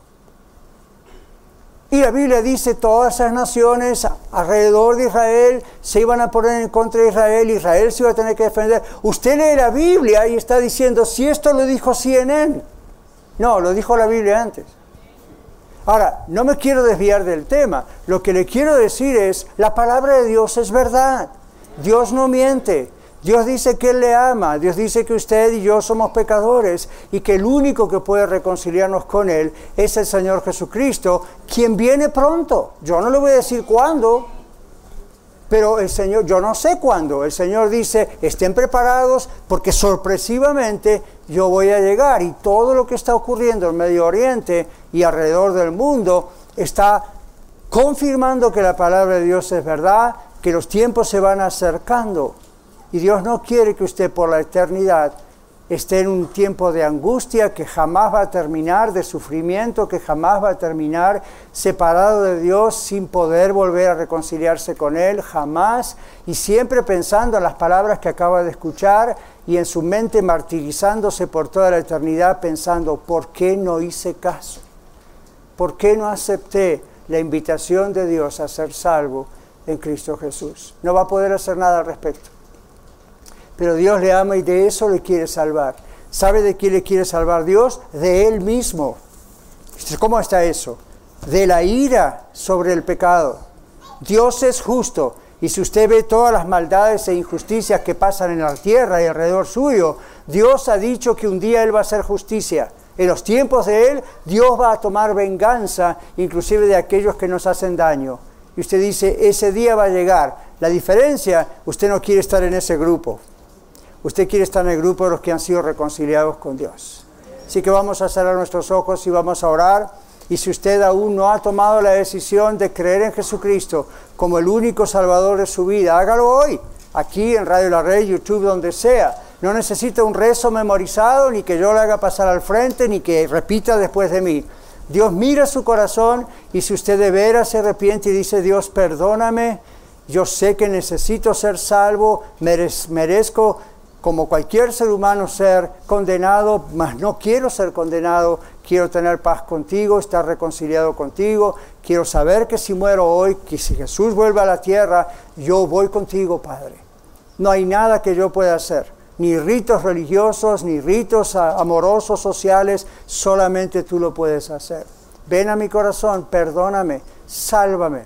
Y la Biblia dice todas esas naciones alrededor de Israel se iban a poner en contra de Israel. Israel se iba a tener que defender. Usted lee la Biblia y está diciendo, si esto lo dijo CNN. No, lo dijo la Biblia antes. Ahora, no me quiero desviar del tema. Lo que le quiero decir es, la palabra de Dios es verdad. Dios no miente. Dios dice que Él le ama, Dios dice que usted y yo somos pecadores y que el único que puede reconciliarnos con Él es el Señor Jesucristo, quien viene pronto. Yo no le voy a decir cuándo, pero el Señor, yo no sé cuándo. El Señor dice, estén preparados porque sorpresivamente yo voy a llegar. Y todo lo que está ocurriendo en Medio Oriente y alrededor del mundo está confirmando que la palabra de Dios es verdad, que los tiempos se van acercando. Y Dios no quiere que usted por la eternidad esté en un tiempo de angustia que jamás va a terminar, de sufrimiento que jamás va a terminar, separado de Dios sin poder volver a reconciliarse con Él, jamás, y siempre pensando en las palabras que acaba de escuchar y en su mente martirizándose por toda la eternidad pensando, ¿por qué no hice caso? ¿Por qué no acepté la invitación de Dios a ser salvo en Cristo Jesús? No va a poder hacer nada al respecto. Pero Dios le ama y de eso le quiere salvar. ¿Sabe de qué le quiere salvar Dios? De Él mismo. ¿Cómo está eso? De la ira sobre el pecado. Dios es justo. Y si usted ve todas las maldades e injusticias que pasan en la tierra y alrededor suyo, Dios ha dicho que un día Él va a hacer justicia. En los tiempos de Él, Dios va a tomar venganza, inclusive de aquellos que nos hacen daño. Y usted dice, ese día va a llegar. La diferencia, usted no quiere estar en ese grupo. Usted quiere estar en el grupo de los que han sido reconciliados con Dios. Así que vamos a cerrar nuestros ojos y vamos a orar. Y si usted aún no ha tomado la decisión de creer en Jesucristo como el único Salvador de su vida, hágalo hoy, aquí en Radio La Red, YouTube, donde sea. No necesita un rezo memorizado, ni que yo le haga pasar al frente, ni que repita después de mí. Dios mira su corazón y si usted de veras se arrepiente y dice, Dios, perdóname, yo sé que necesito ser salvo, merezco como cualquier ser humano ser condenado, mas no quiero ser condenado, quiero tener paz contigo, estar reconciliado contigo, quiero saber que si muero hoy, que si Jesús vuelve a la tierra, yo voy contigo, Padre. No hay nada que yo pueda hacer, ni ritos religiosos, ni ritos amorosos, sociales, solamente tú lo puedes hacer. Ven a mi corazón, perdóname, sálvame.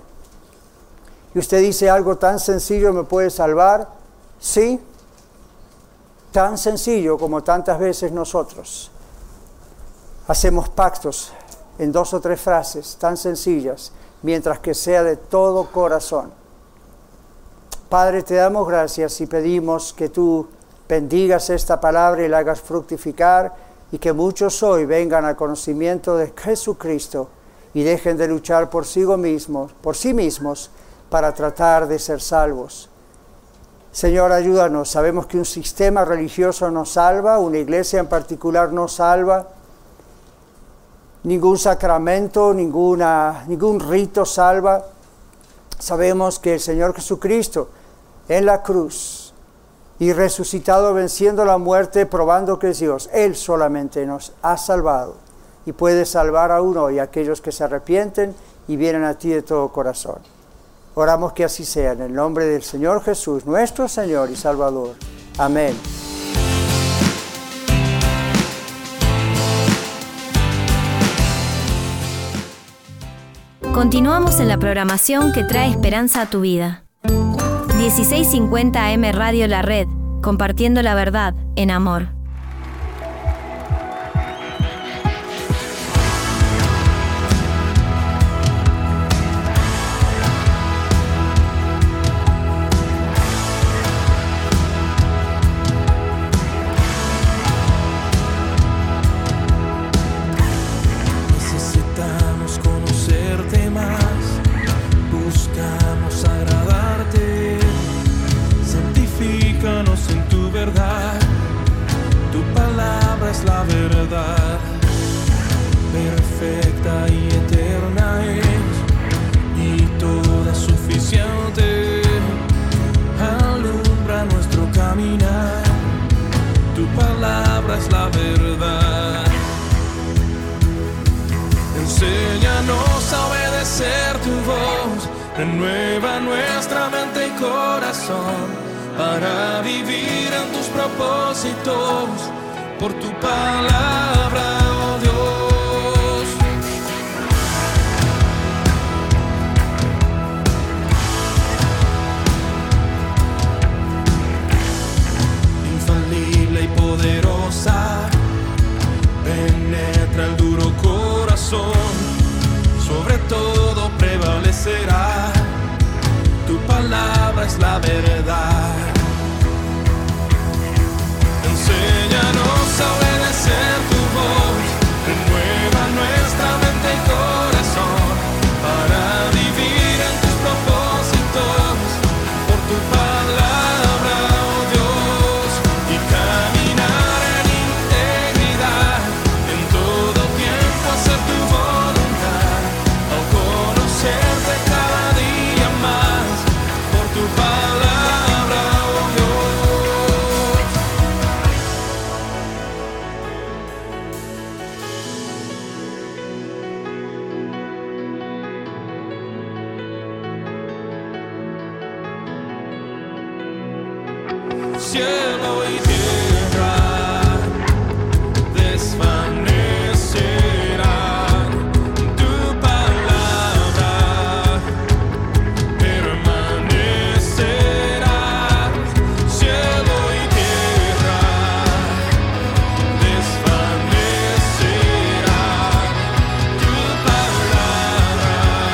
Y usted dice, algo tan sencillo me puede salvar, ¿sí? Tan sencillo como tantas veces nosotros hacemos pactos en 2 o 3 frases tan sencillas, mientras que sea de todo corazón. Padre, te damos gracias y pedimos que tú bendigas esta palabra y la hagas fructificar y que muchos hoy vengan al conocimiento de Jesucristo y dejen de luchar por sí mismos para tratar de ser salvos. Señor, ayúdanos. Sabemos que un sistema religioso no salva, una iglesia en particular no salva, ningún sacramento, ningún rito salva. Sabemos que el Señor Jesucristo en la cruz y resucitado venciendo la muerte, probando que es Dios, Él solamente nos ha salvado y puede salvar aún hoy a aquellos que se arrepienten y vienen a ti de todo corazón. Oramos que así sea, en el nombre del Señor Jesús, nuestro Señor y Salvador. Amén. Continuamos en la programación que trae esperanza a tu vida. 1650 AM Radio La Red, compartiendo la verdad en amor. Perfecta y eterna es, y toda suficiente, alumbra nuestro caminar. Tu palabra es la verdad. Enséñanos a obedecer tu voz, renueva nuestra mente y corazón, para vivir en tus propósitos, por tu palabra, oh Dios. poderosa, penetra el duro corazón, sobre todo prevalecerá, tu palabra es la verdad. Enséñanos a obedecer tu voz, renueva nuestra mente y corazón, para vivir en tus propósitos, por tu palabra, oh Dios, y caminar en integridad, en todo tiempo hacer tu voluntad, al conocerte cada día más, por tu palabra, oh Dios. Cielo y tierra desvanecerán, tu palabra permanecerá. Cielo y tierra desvanecerán, tu palabra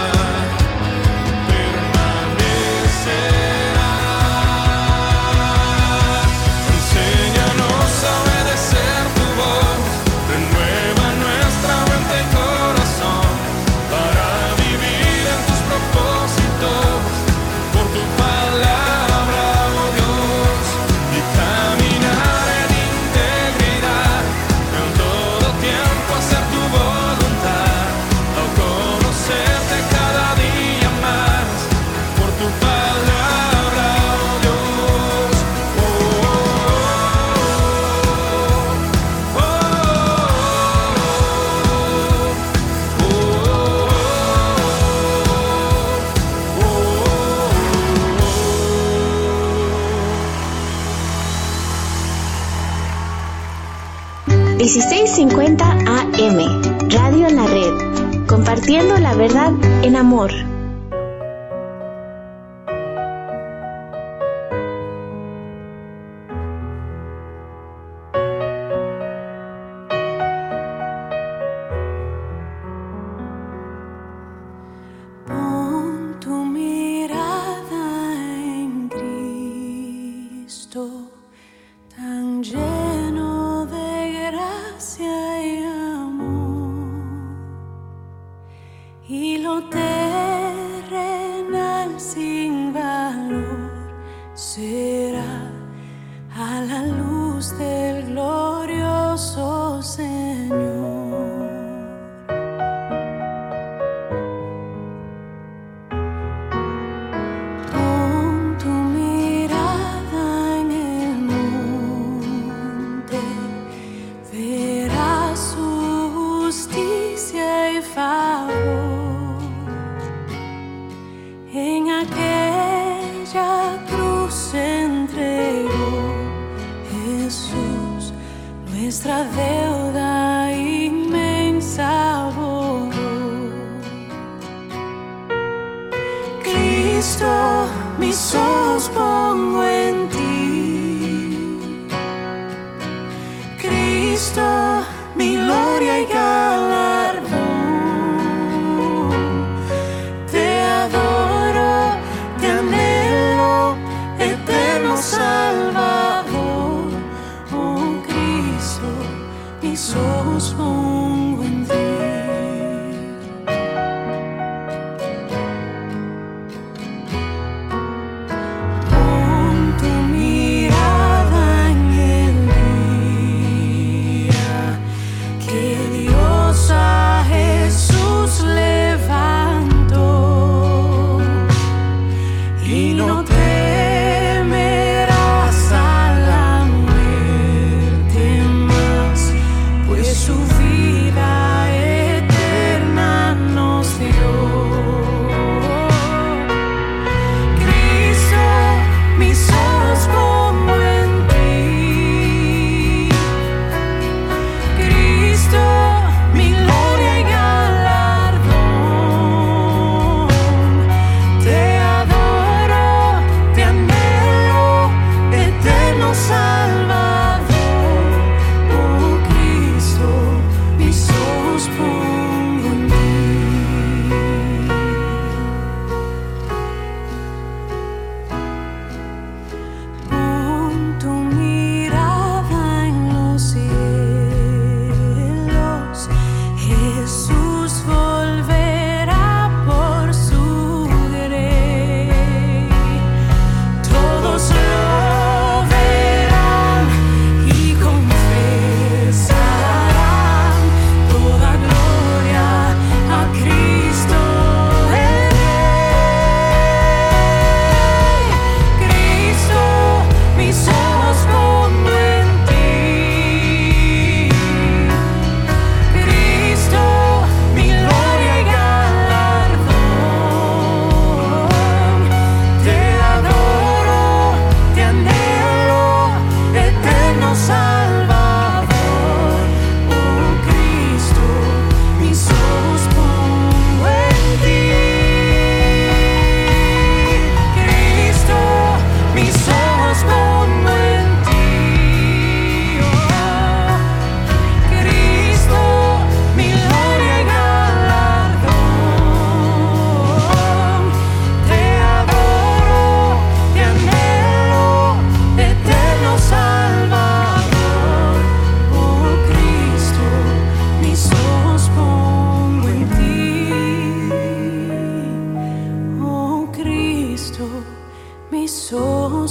permanecerá. Enséñanos a obedecer tu voz, renueva nuestra mente y corazón, para vivir en tus propósitos, por tu palabra, oh Dios, y caminar en integridad, en todo tiempo hacer tu voluntad, al conocerte cada día más, por tu palabra, oh Dios. Oh, 1650 AM, Radio en la Red, compartiendo la verdad en amor. Pon tu mirada en Cristo, tan lleno de gracia y amor, y lo terrenal sin valor será a la luz del glorioso Señor. Pon tu mirada en el monte, verás su justicia y favor. En aquella cruz se entregó Jesús, nuestra deuda inmensa borró. Cristo, mis ojos pongo en ti. Cristo, mi gloria y galardón. Te adoro, te anhelo, eterno Salvador. Oh Cristo, mis ojos pongo en ti.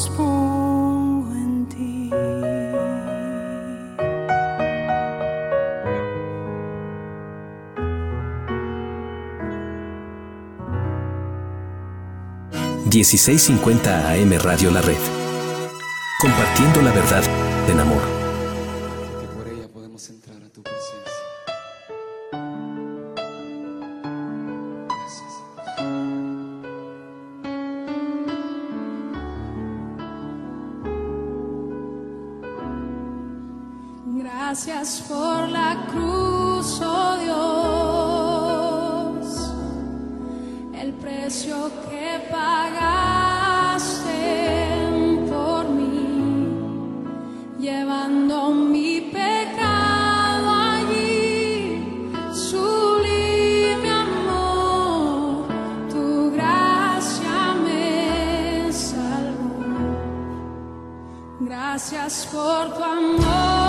ojos pongo en ti. 1650 AM Radio La Red. Compartiendo la verdad en amor. Que por ella podemos entrar a tu presencia. Gracias por la cruz, oh Dios, el precio que pagaste por mí, llevando mi pecado allí, sublime amor, tu gracia me salvó. Gracias por tu amor.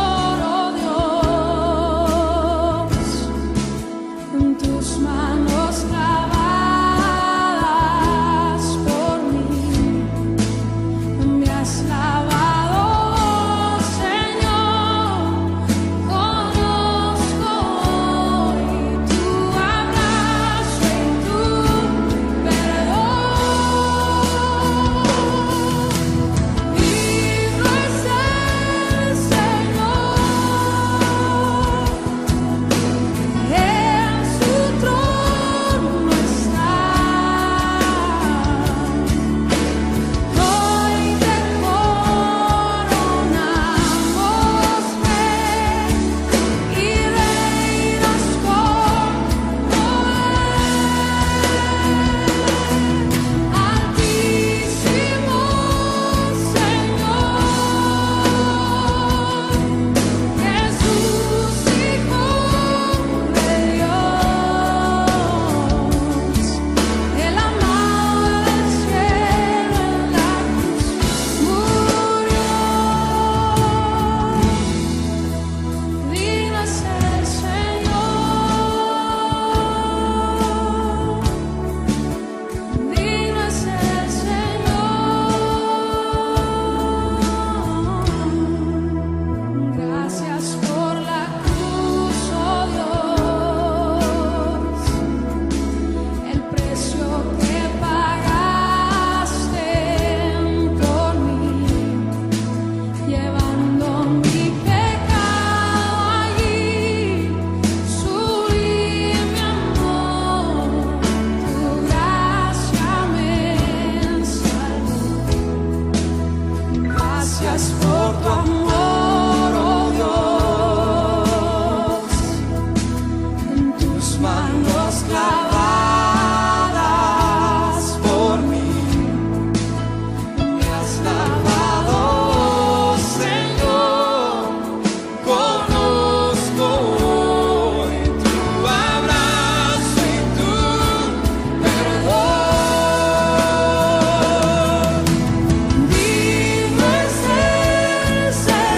Señor.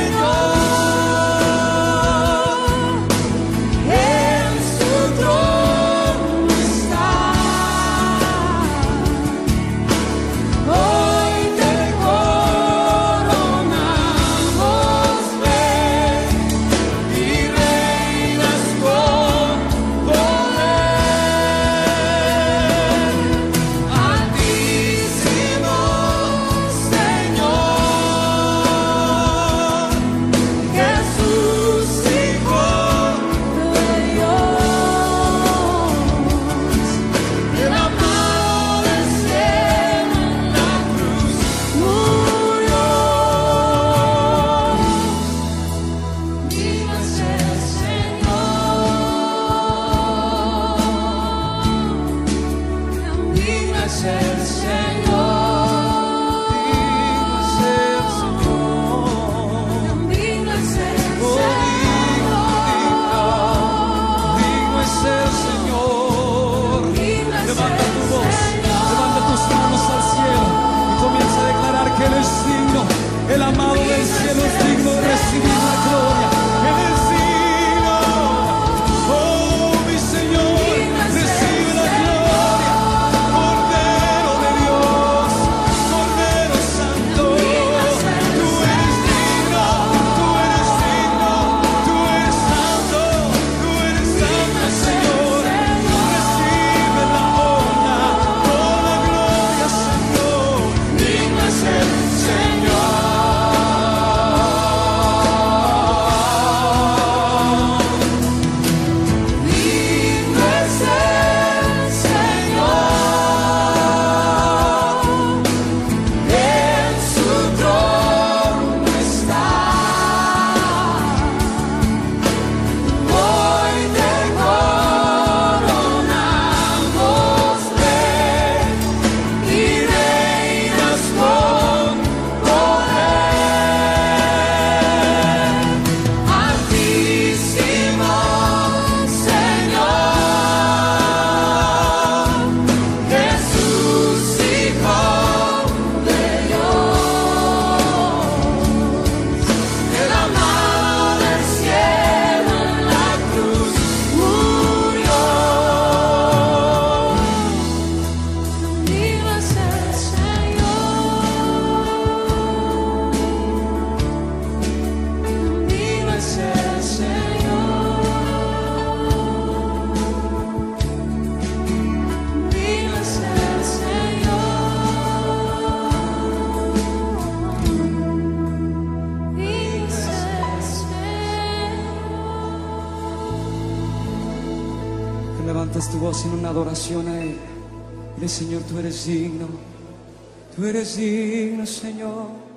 levantes tu voz en una adoración a Él. Dile, Señor, tú eres digno, Señor.